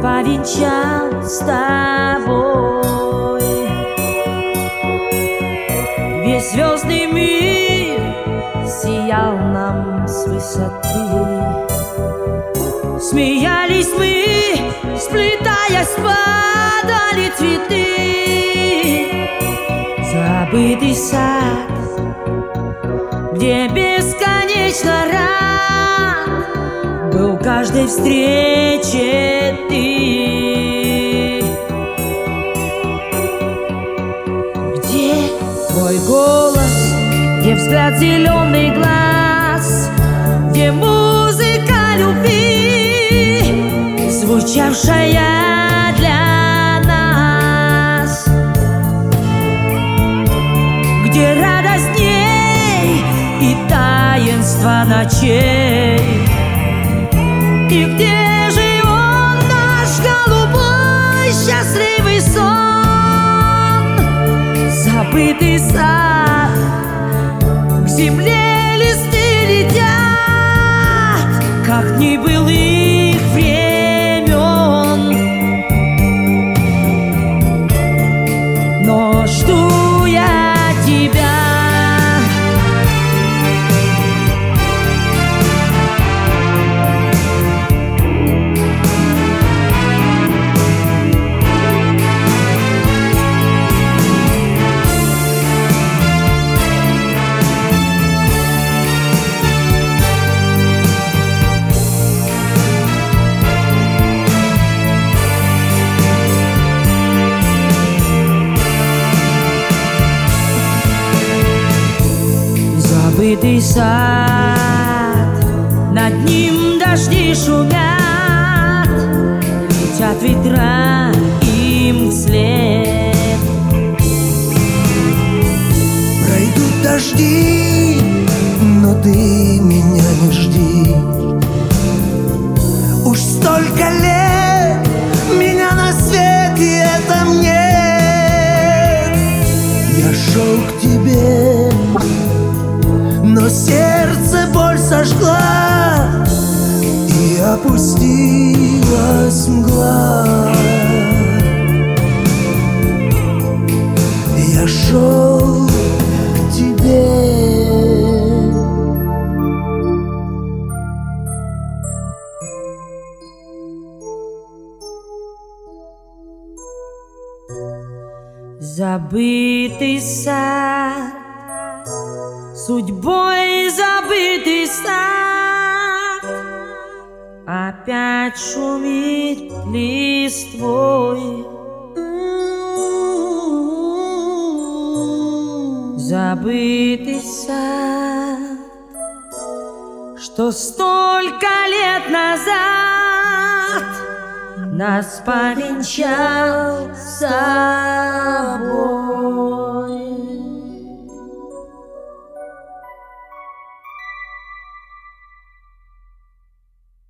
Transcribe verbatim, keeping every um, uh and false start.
повенчал с тобой. Весь звездный мир сиял нам с высоты. Смеялись мы, сплетаясь, падали цветы. Забытый сад, где бесконечно рад был каждой встрече ты. Где твой голос, где взгляд зеленый глаз, где музыка любви, звучавшая для нас, где радость дней и таинство ночей, и где же он, наш голубой счастливый сон? Забытый сад, к земле листы летят, как небылых времен. Но жду я тебя. Забытый сад, над ним дожди шумят, летят ветра им вслед. Пройдут дожди, но ты меня не жди. Уж столько лет меня на свете этом нет. Я шел к тебе, но сердце боль сожгла, и опустилась мгла. Я шел к тебе. Забытый сад, судьбой забытый сад, опять шумит листвой. Забытый сад, что столько лет назад нас повенчал с